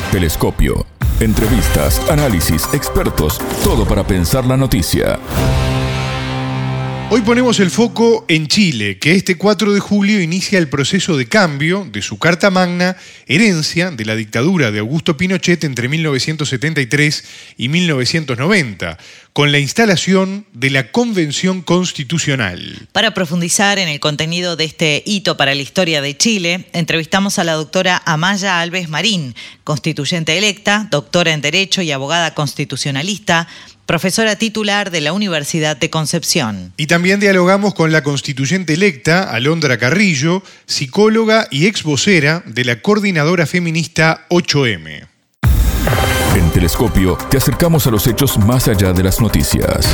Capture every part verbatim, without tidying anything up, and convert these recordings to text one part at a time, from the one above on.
Telescopio. Entrevistas, análisis, expertos, todo para pensar la noticia. Hoy ponemos el foco en Chile, que este cuatro de julio inicia el proceso de cambio de su Carta Magna, herencia de la dictadura de Augusto Pinochet entre mil novecientos setenta y tres y mil novecientos noventa, con la instalación de la Convención Constitucional. Para profundizar en el contenido de este hito para la historia de Chile, entrevistamos a la doctora Amaya Alves Marín, constituyente electa, doctora en Derecho y abogada constitucionalista, profesora titular de la Universidad de Concepción. Y también dialogamos con la constituyente electa, Alondra Carrillo, psicóloga y ex vocera de la coordinadora feminista ocho eme. En Telescopio te acercamos a los hechos más allá de las noticias.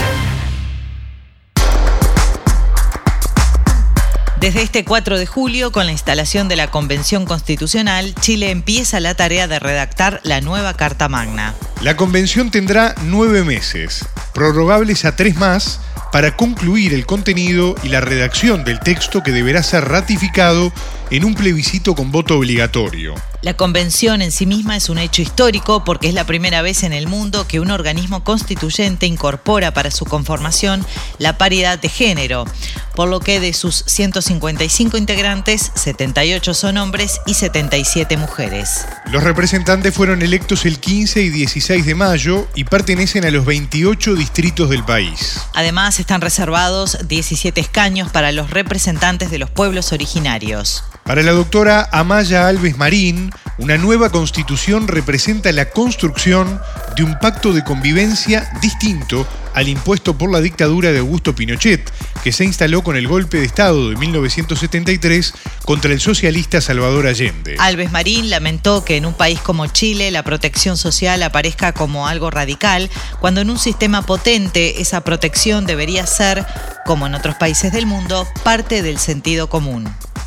Desde este cuatro de julio, con la instalación de la Convención Constitucional, Chile empieza la tarea de redactar la nueva Carta Magna. La convención tendrá nueve meses, prorrogables a tres más, para concluir el contenido y la redacción del texto que deberá ser ratificado en un plebiscito con voto obligatorio. La convención en sí misma es un hecho histórico porque es la primera vez en el mundo que un organismo constituyente incorpora para su conformación la paridad de género, por lo que de sus ciento cincuenta y cinco integrantes, setenta y ocho son hombres y setenta y siete mujeres. Los representantes fueron electos el quince y dieciséis de mayo y pertenecen a los veintiocho distritos del país. Además, están reservados diecisiete escaños para los representantes de los pueblos originarios. Para la doctora Amaya Alves Marín, una nueva constitución representa la construcción de un pacto de convivencia distinto al impuesto por la dictadura de Augusto Pinochet, que se instaló con el golpe de Estado de mil novecientos setenta y tres contra el socialista Salvador Allende. Alves Marín lamentó que en un país como Chile la protección social aparezca como algo radical, cuando en un sistema potente esa protección debería ser, como en otros países del mundo, parte del sentido común.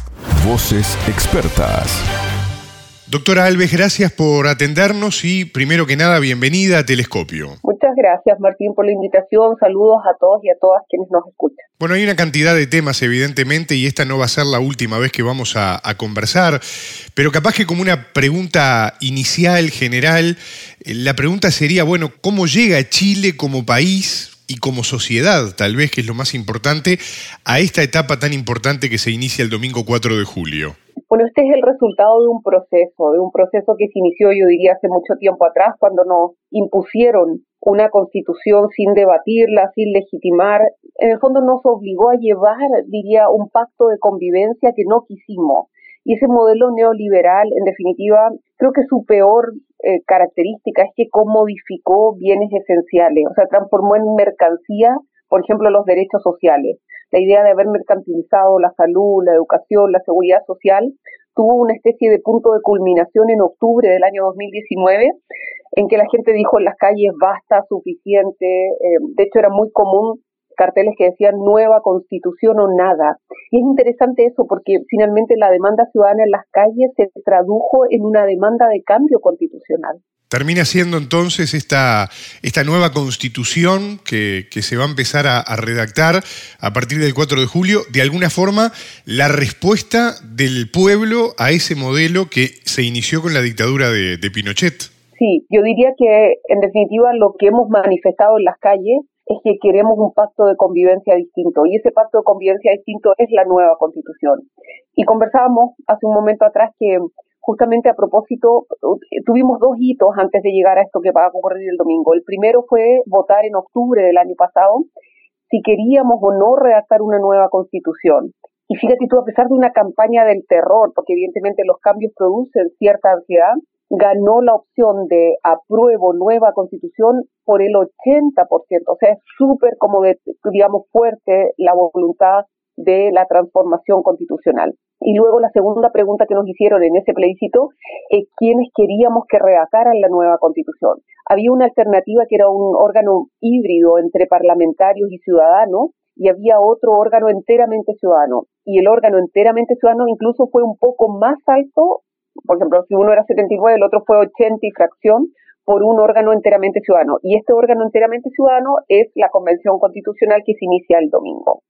Voces expertas. Doctora Alves, gracias por atendernos y, primero que nada, bienvenida a Telescopio. Muchas gracias, Martín, por la invitación. Saludos a todos y a todas quienes nos escuchan. Bueno, hay una cantidad de temas, evidentemente, y esta no va a ser la última vez que vamos a, a conversar, pero capaz que como una pregunta inicial, general, la pregunta sería, bueno, ¿cómo llega Chile como país y como sociedad, tal vez, que es lo más importante, a esta etapa tan importante que se inicia el domingo cuatro de julio? Bueno, este es el resultado de un proceso, de un proceso que se inició, yo diría, hace mucho tiempo atrás, cuando nos impusieron una constitución sin debatirla, sin legitimar. En el fondo nos obligó a llevar, diría, un pacto de convivencia que no quisimos. Y ese modelo neoliberal, en definitiva, creo que su peor eh, característica es que comodificó bienes esenciales, o sea, transformó en mercancía, por ejemplo, los derechos sociales. La idea de haber mercantilizado la salud, la educación, la seguridad social, tuvo una especie de punto de culminación en octubre del año dos mil diecinueve, en que la gente dijo en las calles, basta, suficiente. Eh, de hecho, era muy común carteles que decían nueva constitución o nada. Y es interesante eso porque finalmente la demanda ciudadana en las calles se tradujo en una demanda de cambio constitucional. Termina siendo entonces esta, esta nueva constitución que, que se va a empezar a, a redactar a partir del cuatro de julio, de alguna forma, la respuesta del pueblo a ese modelo que se inició con la dictadura de, de Pinochet. Sí, yo diría que en definitiva lo que hemos manifestado en las calles es que queremos un pacto de convivencia distinto, y ese pacto de convivencia distinto es la nueva constitución. Y conversábamos hace un momento atrás que justamente a propósito, tuvimos dos hitos antes de llegar a esto que va a ocurrir el domingo. El primero fue votar en octubre del año pasado si queríamos o no redactar una nueva constitución. Y fíjate tú, a pesar de una campaña del terror, porque evidentemente los cambios producen cierta ansiedad, ganó la opción de apruebo nueva constitución por el ochenta por ciento. O sea, es súper, como de, digamos, fuerte la voluntad de la transformación constitucional. Y luego la segunda pregunta que nos hicieron en ese plebiscito es quiénes queríamos que redactaran la nueva constitución. Había una alternativa que era un órgano híbrido entre parlamentarios y ciudadanos, y había otro órgano enteramente ciudadano. Y el órgano enteramente ciudadano incluso fue un poco más alto, por ejemplo, si uno era setenta y nueve, el otro fue ochenta y fracción, por un órgano enteramente ciudadano. Y este órgano enteramente ciudadano es la Convención Constitucional que se inicia el domingo.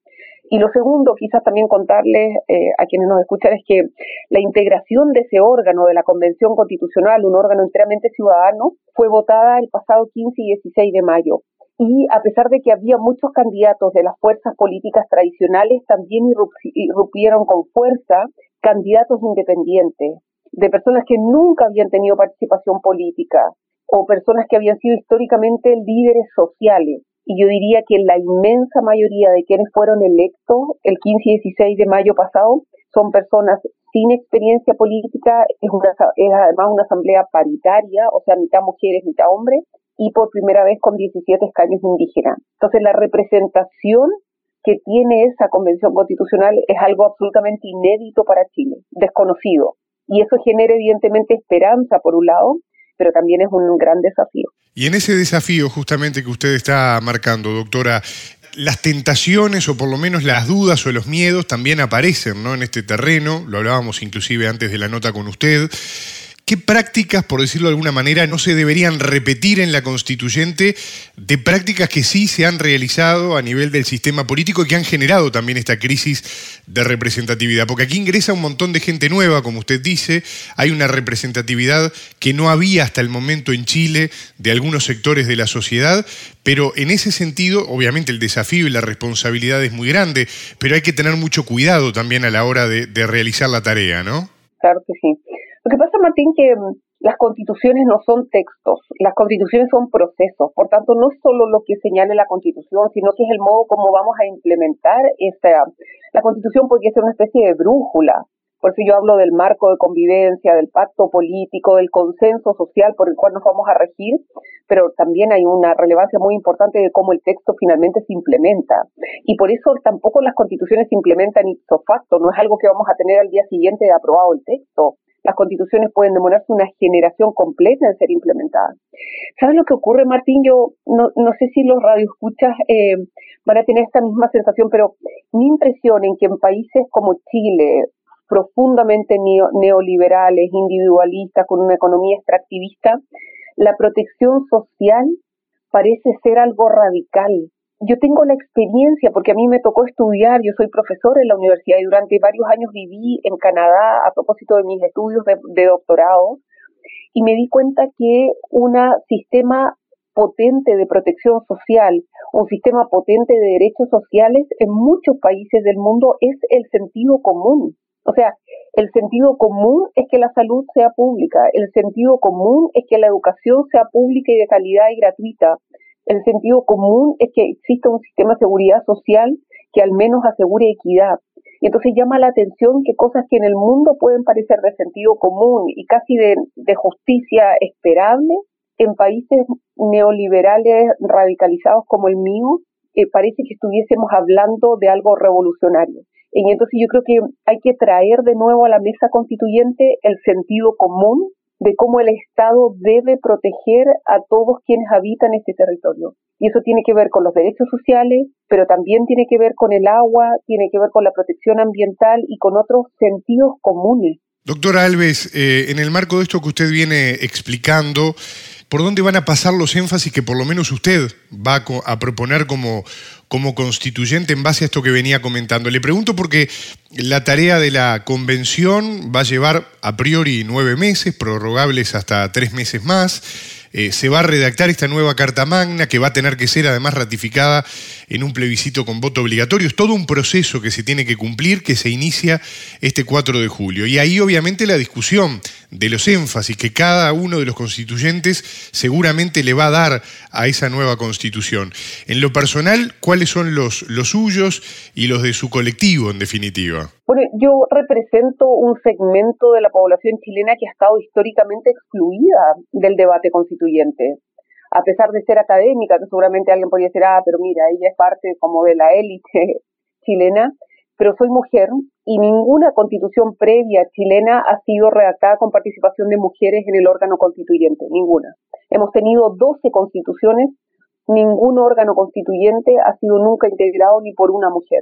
Y lo segundo, quizás también contarles eh, a quienes nos escuchan, es que la integración de ese órgano, de la Convención Constitucional, un órgano enteramente ciudadano, fue votada el pasado quince y dieciséis de mayo. Y a pesar de que había muchos candidatos de las fuerzas políticas tradicionales, también irrumpieron con fuerza candidatos independientes, de personas que nunca habían tenido participación política, o personas que habían sido históricamente líderes sociales. Y yo diría que la inmensa mayoría de quienes fueron electos el quince y dieciséis de mayo pasado son personas sin experiencia política, es, una, es además una asamblea paritaria, o sea, mitad mujeres, mitad hombres, y por primera vez con diecisiete escaños indígenas. Entonces, la representación que tiene esa convención constitucional es algo absolutamente inédito para Chile, desconocido. Y eso genera evidentemente esperanza, por un lado, pero también es un gran desafío. Y en ese desafío justamente que usted está marcando, doctora, las tentaciones o por lo menos las dudas o los miedos también aparecen, ¿no?, en este terreno, lo hablábamos inclusive antes de la nota con usted. ¿Qué prácticas, por decirlo de alguna manera, no se deberían repetir en la constituyente de prácticas que sí se han realizado a nivel del sistema político y que han generado también esta crisis de representatividad? Porque aquí ingresa un montón de gente nueva, como usted dice, hay una representatividad que no había hasta el momento en Chile de algunos sectores de la sociedad, pero en ese sentido, obviamente el desafío y la responsabilidad es muy grande, pero hay que tener mucho cuidado también a la hora de, de realizar la tarea, ¿no? Claro que sí. Lo que pasa, Martín, que las constituciones no son textos, las constituciones son procesos, por tanto no es solo lo que señale la constitución, sino que es el modo como vamos a implementar esta. La constitución podría ser una especie de brújula, por eso yo hablo del marco de convivencia, del pacto político, del consenso social por el cual nos vamos a regir, pero también hay una relevancia muy importante de cómo el texto finalmente se implementa. Y por eso tampoco las constituciones se implementan ipso facto, no es algo que vamos a tener al día siguiente de aprobado el texto. Las constituciones pueden demorarse una generación completa en ser implementadas. ¿Sabes lo que ocurre, Martín? Yo no, no sé si los radioescuchas eh, van a tener esta misma sensación, pero mi impresión en que en países como Chile, profundamente neo, neoliberales, individualistas, con una economía extractivista, la protección social parece ser algo radical. Yo tengo la experiencia, porque a mí me tocó estudiar, yo soy profesor en la universidad y durante varios años viví en Canadá a propósito de mis estudios de, de doctorado, y me di cuenta que un sistema potente de protección social, un sistema potente de derechos sociales en muchos países del mundo es el sentido común. O sea, el sentido común es que la salud sea pública, el sentido común es que la educación sea pública y de calidad y gratuita. El sentido común es que exista un sistema de seguridad social que al menos asegure equidad. Y entonces llama la atención que cosas que en el mundo pueden parecer de sentido común y casi de, de justicia esperable, en países neoliberales radicalizados como el mío, eh, parece que estuviésemos hablando de algo revolucionario. Y entonces yo creo que hay que traer de nuevo a la mesa constituyente el sentido común de cómo el Estado debe proteger a todos quienes habitan este territorio. Y eso tiene que ver con los derechos sociales, pero también tiene que ver con el agua, tiene que ver con la protección ambiental y con otros sentidos comunes. Doctora Alves, eh, en el marco de esto que usted viene explicando, ¿por dónde van a pasar los énfasis que por lo menos usted va a, a proponer como, como constituyente en base a esto que venía comentando? Le pregunto porque la tarea de la convención va a llevar a priori nueve meses, prorrogables hasta tres meses más. Eh, se va a redactar esta nueva Carta Magna que va a tener que ser además ratificada en un plebiscito con voto obligatorio. Es todo un proceso que se tiene que cumplir, que se inicia este cuatro de julio. Y ahí obviamente la discusión de los énfasis que cada uno de los constituyentes seguramente le va a dar a esa nueva constitución. En lo personal, ¿cuáles son los, los suyos y los de su colectivo en definitiva? Bueno, yo represento un segmento de la población chilena que ha estado históricamente excluida del debate constituyente. A pesar de ser académica, que seguramente alguien podría decir, ah, pero mira, ella es parte como de la élite chilena, pero soy mujer y ninguna constitución previa chilena ha sido redactada con participación de mujeres en el órgano constituyente, ninguna. Hemos tenido doce constituciones, ningún órgano constituyente ha sido nunca integrado ni por una mujer.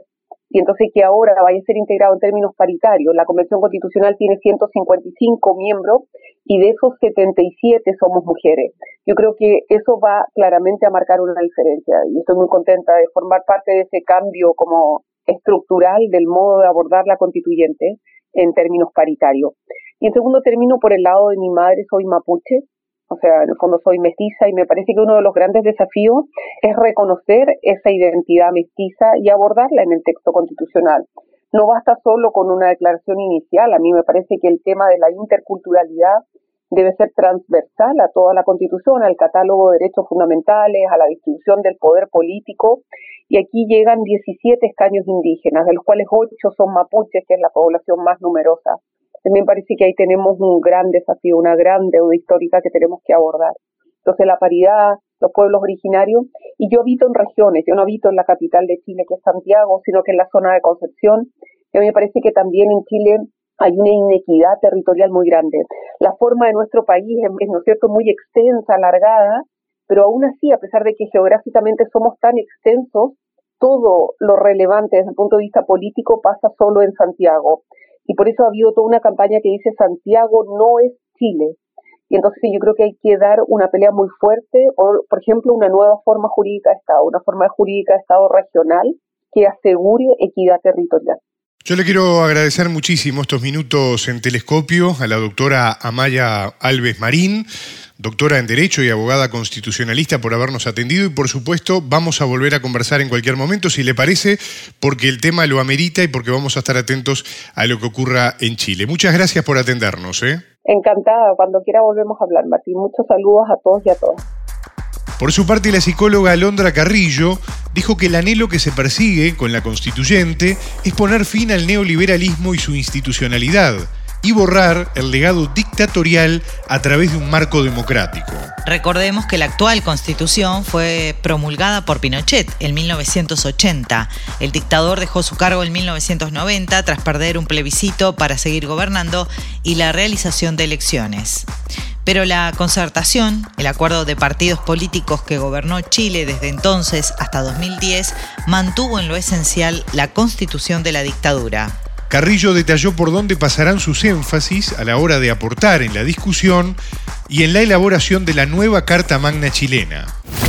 y entonces que ahora vaya a ser integrado en términos paritarios. La Convención Constitucional tiene ciento cincuenta y cinco miembros y de esos setenta y siete somos mujeres. Yo creo que eso va claramente a marcar una diferencia y estoy muy contenta de formar parte de ese cambio como estructural del modo de abordar la constituyente en términos paritarios. Y en segundo término, por el lado de mi madre, soy mapuche. O sea, en el fondo soy mestiza y me parece que uno de los grandes desafíos es reconocer esa identidad mestiza y abordarla en el texto constitucional. No basta solo con una declaración inicial. A mí me parece que el tema de la interculturalidad debe ser transversal a toda la Constitución, al catálogo de derechos fundamentales, a la distribución del poder político. Y aquí llegan diecisiete escaños indígenas, de los cuales ocho son mapuches, que es la población más numerosa. También parece que ahí tenemos un gran desafío, una gran deuda histórica que tenemos que abordar. Entonces la paridad, los pueblos originarios, y yo habito en regiones, yo no habito en la capital de Chile, que es Santiago, sino que en la zona de Concepción, y a mí me parece que también en Chile hay una inequidad territorial muy grande. La forma de nuestro país es, ¿no es cierto?, muy extensa, alargada, pero aún así, a pesar de que geográficamente somos tan extensos, todo lo relevante desde el punto de vista político pasa solo en Santiago. Y por eso ha habido toda una campaña que dice Santiago no es Chile. Y entonces yo creo que hay que dar una pelea muy fuerte, o por ejemplo una nueva forma jurídica de Estado, una forma jurídica de Estado regional que asegure equidad territorial. Yo le quiero agradecer muchísimo estos minutos en Telescopio a la doctora Amaya Alves Marín, doctora en Derecho y abogada constitucionalista, por habernos atendido y por supuesto vamos a volver a conversar en cualquier momento, si le parece, porque el tema lo amerita y porque vamos a estar atentos a lo que ocurra en Chile. Muchas gracias por atendernos, ¿eh? Encantada, cuando quiera volvemos a hablar, Martín. Muchos saludos a todos y a todas. Por su parte, la psicóloga Alondra Carrillo dijo que el anhelo que se persigue con la constituyente es poner fin al neoliberalismo y su institucionalidad y borrar el legado dictatorial a través de un marco democrático. Recordemos que la actual Constitución fue promulgada por Pinochet en mil novecientos ochenta. El dictador dejó su cargo en mil novecientos noventa tras perder un plebiscito para seguir gobernando y la realización de elecciones. Pero la concertación, el acuerdo de partidos políticos que gobernó Chile desde entonces hasta dos mil diez, mantuvo en lo esencial la constitución de la dictadura. Carrillo detalló por dónde pasarán sus énfasis a la hora de aportar en la discusión y en la elaboración de la nueva Carta Magna chilena.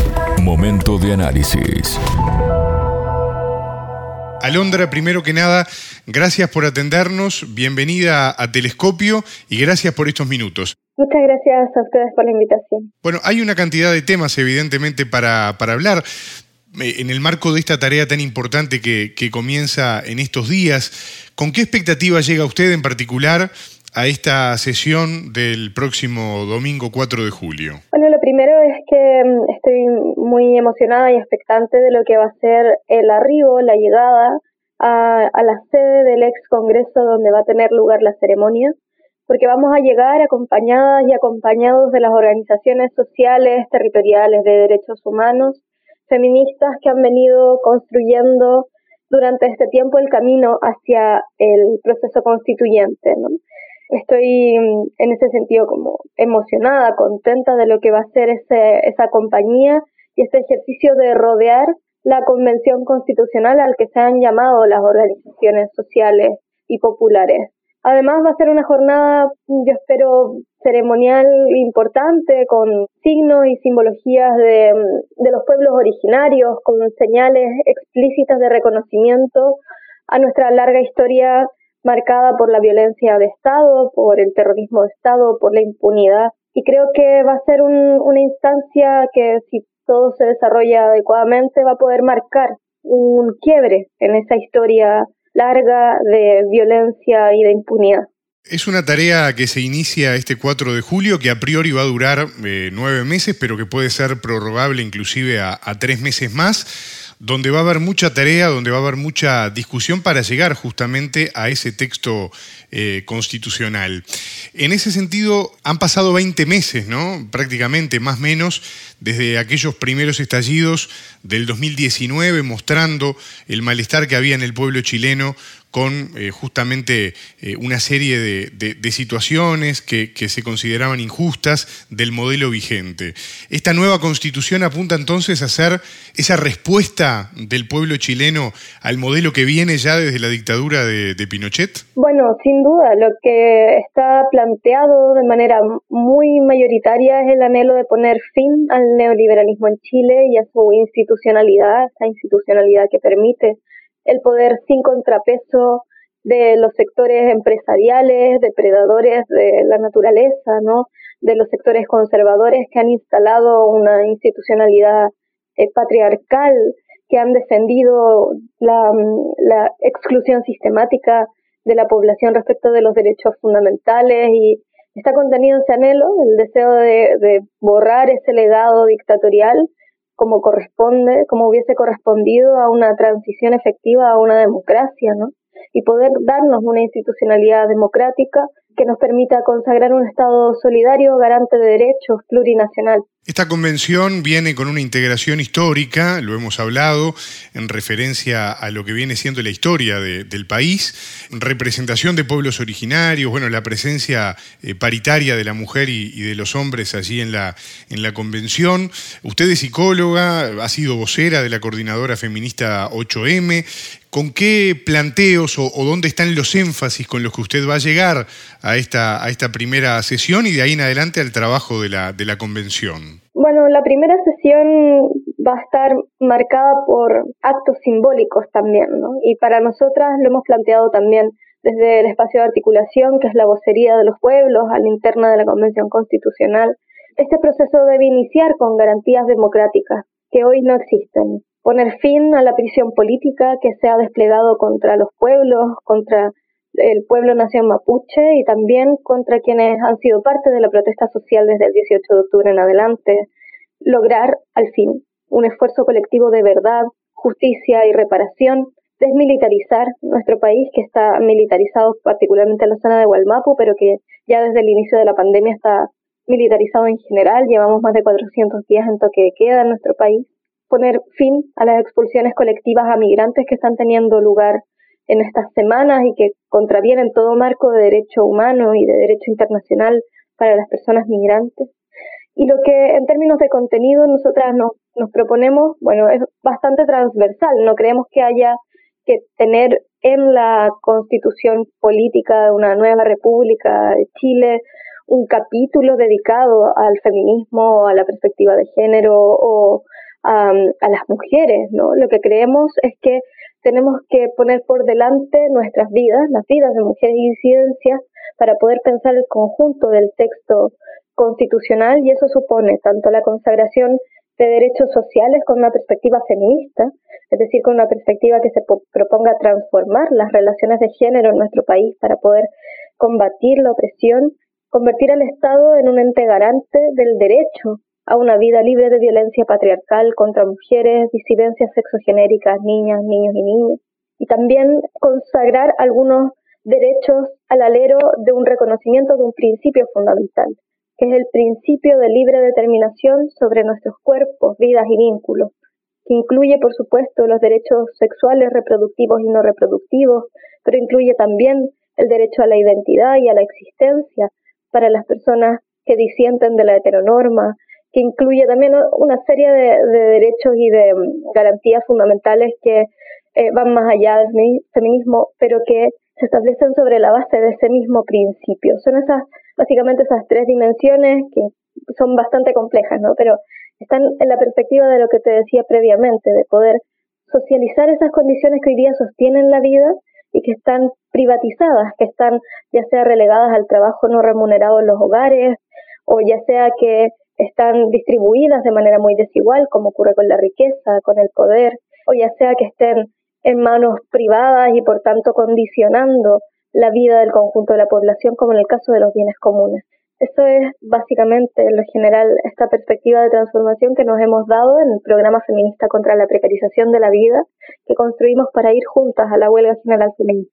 Momento de análisis. Alondra, primero que nada, gracias por atendernos, bienvenida a Telescopio y gracias por estos minutos. Muchas gracias a ustedes por la invitación. Bueno, hay una cantidad de temas, evidentemente, para, para hablar. En el marco de esta tarea tan importante que, que comienza en estos días, ¿con qué expectativa llega usted en particular a esta sesión del próximo domingo cuatro de julio? Bueno, lo primero es que estoy muy emocionada y expectante de lo que va a ser el arribo, la llegada a, a la sede del ex Congreso donde va a tener lugar la ceremonia, porque vamos a llegar acompañadas y acompañados de las organizaciones sociales, territoriales de derechos humanos, feministas que han venido construyendo durante este tiempo el camino hacia el proceso constituyente, ¿no? Estoy en ese sentido como emocionada, contenta de lo que va a ser ese, esa compañía y este ejercicio de rodear la convención constitucional al que se han llamado las organizaciones sociales y populares. Además va a ser una jornada, yo espero, ceremonial importante, con signos y simbologías de, de los pueblos originarios, con señales explícitas de reconocimiento a nuestra larga historia marcada por la violencia de Estado, por el terrorismo de Estado, por la impunidad. Y creo que va a ser un, una instancia que, si todo se desarrolla adecuadamente, va a poder marcar un quiebre en esa historia larga de violencia y de impunidad. Es una tarea que se inicia este cuatro de julio, que a priori va a durar eh, nueve meses, pero que puede ser prorrogable inclusive a, a tres meses más, donde va a haber mucha tarea, donde va a haber mucha discusión para llegar justamente a ese texto eh, constitucional. En ese sentido, han pasado veinte meses, ¿no? Prácticamente, más o menos, desde aquellos primeros estallidos del dos mil diecinueve, mostrando el malestar que había en el pueblo chileno con eh, justamente eh, una serie de, de, de situaciones que, que se consideraban injustas del modelo vigente. Esta nueva constitución apunta entonces a ser esa respuesta del pueblo chileno al modelo que viene ya desde la dictadura de, de Pinochet. Bueno, sin duda, lo que está planteado de manera muy mayoritaria es el anhelo de poner fin al neoliberalismo en Chile y a su institucionalidad, esa institucionalidad que permite el poder sin contrapeso de los sectores empresariales, depredadores de la naturaleza, ¿no? De los sectores conservadores que han instalado una institucionalidad eh, patriarcal, que han defendido la, la exclusión sistemática de la población respecto de los derechos fundamentales, y está contenido ese anhelo, el deseo de, de borrar ese legado dictatorial como corresponde, como hubiese correspondido a una transición efectiva a una democracia, ¿no? Y poder darnos una institucionalidad democrática que nos permita consagrar un Estado solidario, garante de derechos, plurinacional. Esta convención viene con una integración histórica, lo hemos hablado, en referencia a lo que viene siendo la historia de, del país, representación de pueblos originarios, bueno, la presencia eh, paritaria de la mujer y, y de los hombres allí en la, en la convención. Usted es psicóloga, ha sido vocera de la coordinadora feminista ocho eme. ¿Con qué planteos o, o dónde están los énfasis con los que usted va a llegar a esta, a esta primera sesión y de ahí en adelante al trabajo de la, de la convención? Bueno, la primera sesión va a estar marcada por actos simbólicos también, ¿no? Y para nosotras lo hemos planteado también desde el espacio de articulación, que es la vocería de los pueblos, a la interna de la Convención Constitucional. Este proceso debe iniciar con garantías democráticas que hoy no existen. Poner fin a la prisión política que se ha desplegado contra los pueblos, contra el pueblo nación mapuche y también contra quienes han sido parte de la protesta social desde el dieciocho de octubre en adelante. Lograr, al fin, un esfuerzo colectivo de verdad, justicia y reparación, desmilitarizar nuestro país, que está militarizado particularmente en la zona de Gualmapu, pero que ya desde el inicio de la pandemia está militarizado en general. Llevamos más de cuatrocientos días en toque de queda en nuestro país. Poner fin a las expulsiones colectivas a migrantes que están teniendo lugar en estas semanas y que contravienen todo marco de derecho humano y de derecho internacional para las personas migrantes. Y lo que en términos de contenido nosotras nos, nos proponemos, bueno, es bastante transversal. No creemos que haya que tener en la Constitución política de una nueva República de Chile un capítulo dedicado al feminismo, a la perspectiva de género o a, a las mujeres, ¿no? Lo que creemos es que tenemos que poner por delante nuestras vidas, las vidas de mujeres y disidencias, para poder pensar el conjunto del texto constitucional, y eso supone tanto la consagración de derechos sociales con una perspectiva feminista, es decir, con una perspectiva que se proponga transformar las relaciones de género en nuestro país para poder combatir la opresión, convertir al Estado en un ente garante del derecho a una vida libre de violencia patriarcal contra mujeres, disidencias sexogenéricas, niñas, niños y niñas, y también consagrar algunos derechos al alero de un reconocimiento de un principio fundamental, que es el principio de libre determinación sobre nuestros cuerpos, vidas y vínculos, que incluye, por supuesto, los derechos sexuales, reproductivos y no reproductivos, pero incluye también el derecho a la identidad y a la existencia para las personas que disienten de la heteronorma, que incluye también una serie de, de derechos y de um, garantías fundamentales que eh, van más allá del feminismo, pero que se establecen sobre la base de ese mismo principio. Son esas, básicamente esas tres dimensiones que son bastante complejas, ¿no? Pero están en la perspectiva de lo que te decía previamente, de poder socializar esas condiciones que hoy día sostienen la vida y que están privatizadas, que están ya sea relegadas al trabajo no remunerado en los hogares, o ya sea que están distribuidas de manera muy desigual, como ocurre con la riqueza, con el poder, o ya sea que estén en manos privadas y por tanto condicionando la vida del conjunto de la población, como en el caso de los bienes comunes. Eso es básicamente, en lo general, esta perspectiva de transformación que nos hemos dado en el programa feminista contra la precarización de la vida, que construimos para ir juntas a la huelga general feminista.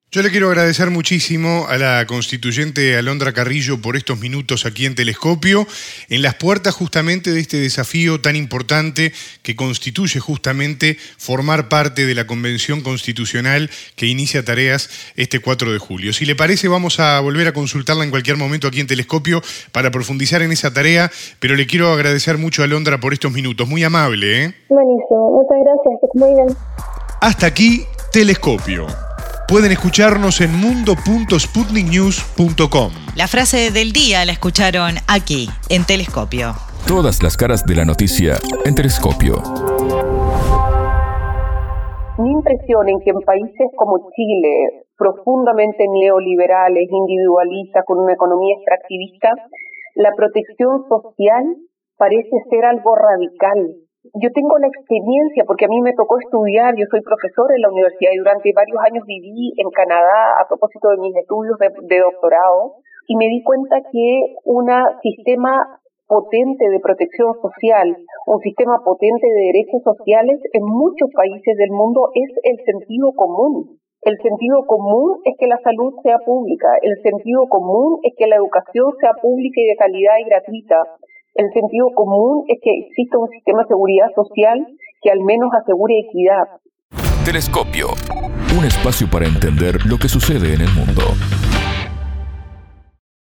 Yo le quiero agradecer muchísimo a la constituyente Alondra Carrillo por estos minutos aquí en Telescopio, en las puertas justamente de este desafío tan importante que constituye justamente formar parte de la Convención Constitucional que inicia tareas este cuatro de julio. Si le parece, vamos a volver a consultarla en cualquier momento aquí en Telescopio para profundizar en esa tarea, pero le quiero agradecer mucho a Alondra por estos minutos. Muy amable, ¿eh? Buenísimo, muchas gracias, que estés muy bien. Hasta aquí, Telescopio. Pueden escucharnos en mundo punto sputnik news punto com. La frase del día la escucharon aquí, en Telescopio. Todas las caras de la noticia en Telescopio. Mi impresión en que en países como Chile, profundamente neoliberales, individualistas, con una economía extractivista, la protección social parece ser algo radical. Yo tengo la experiencia, porque a mí me tocó estudiar, yo soy profesor en la universidad y durante varios años viví en Canadá a propósito de mis estudios de, de doctorado, y me di cuenta que un sistema potente de protección social, un sistema potente de derechos sociales en muchos países del mundo es el sentido común. El sentido común es que la salud sea pública, el sentido común es que la educación sea pública y de calidad y gratuita. El sentido común es que exista un sistema de seguridad social que al menos asegure equidad. Telescopio, un espacio para entender lo que sucede en el mundo.